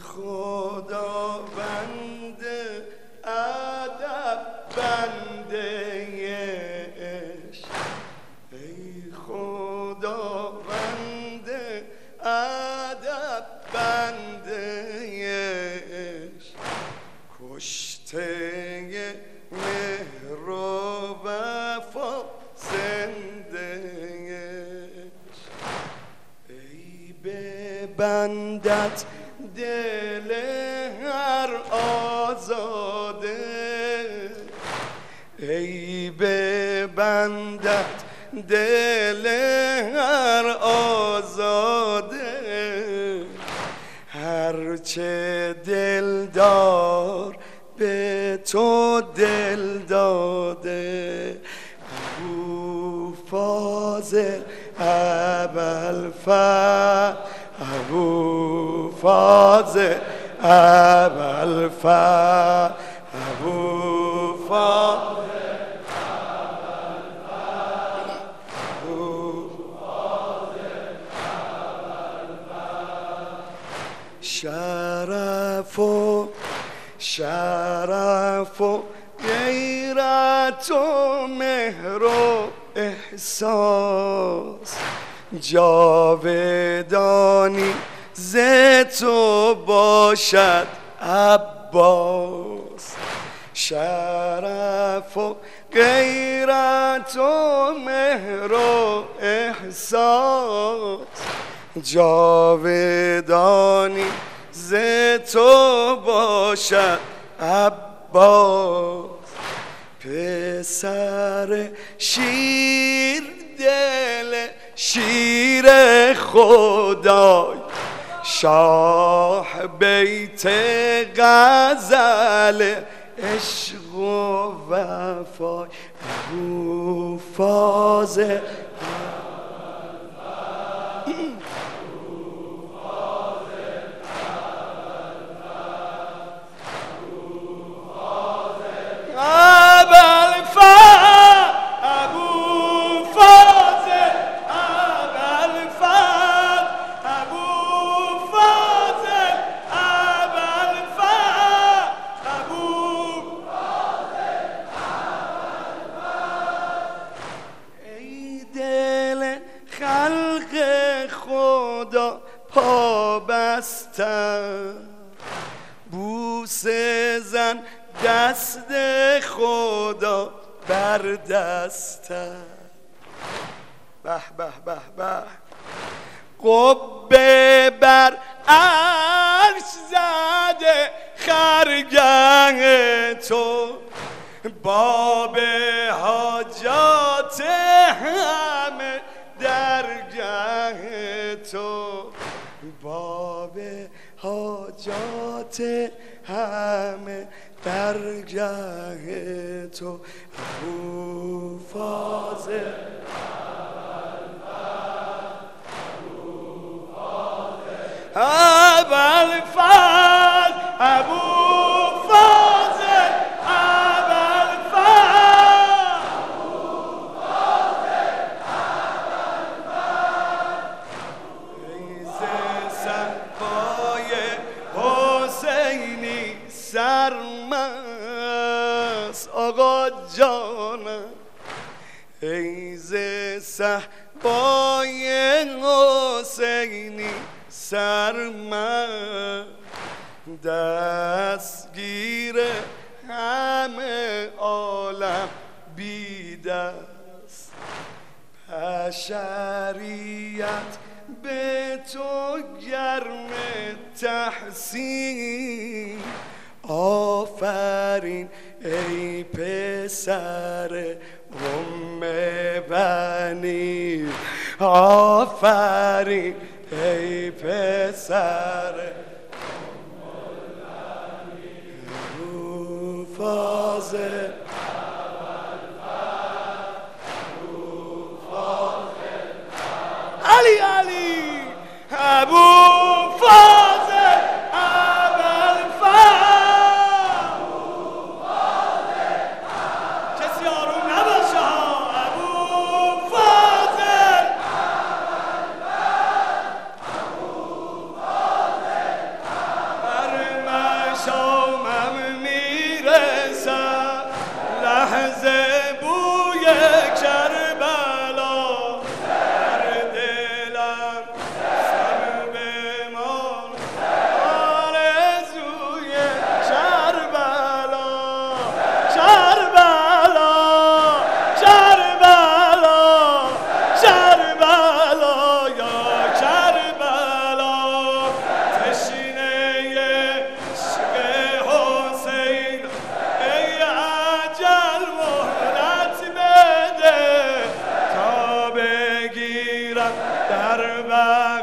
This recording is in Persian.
خداوند ادب بنده عشق، ای خداوند ادب بنده عشق، کشته مهر و وفا زنده عشق، ای ببندد دل هر آزاده، ای ببندد دل هر آزاده، هرچه دلدار به تو دل داده، ابو فاضل ابوالفضل، ابو فاضل ابوالفضل، ابو فاضل شرف و غیرت و مهر و احساس، جاودانی ز تو باشد عباس، شرف و غیرت و مهر و احساس، جاودانی ز تو باشد عباس، پسر شیر دل شیر خدای، شاه بیت غزل عشق و وفای، ابو فاضل خلق خدا پابستم، بوسه زن دست خدا بر دستم، به به به به، قبه بر عرش زده خرگه تو، باب حاجات همه درگه تو، باب حاجات همه درگه تو، ابو فاضل ابوالفضل، ابو فاضل سرمست آقا جانم، ای ز صحبای حسینی سرمست، دستگیر همه عالم بی دست، بشریت به تو گرم تحسین، آفرین ای پسر ام بنی، آفرین ای پسر ام بنی، ابو فاضل علی علی، ابو فاضل کسی آروم نباشه ها، ابو فاضل در بر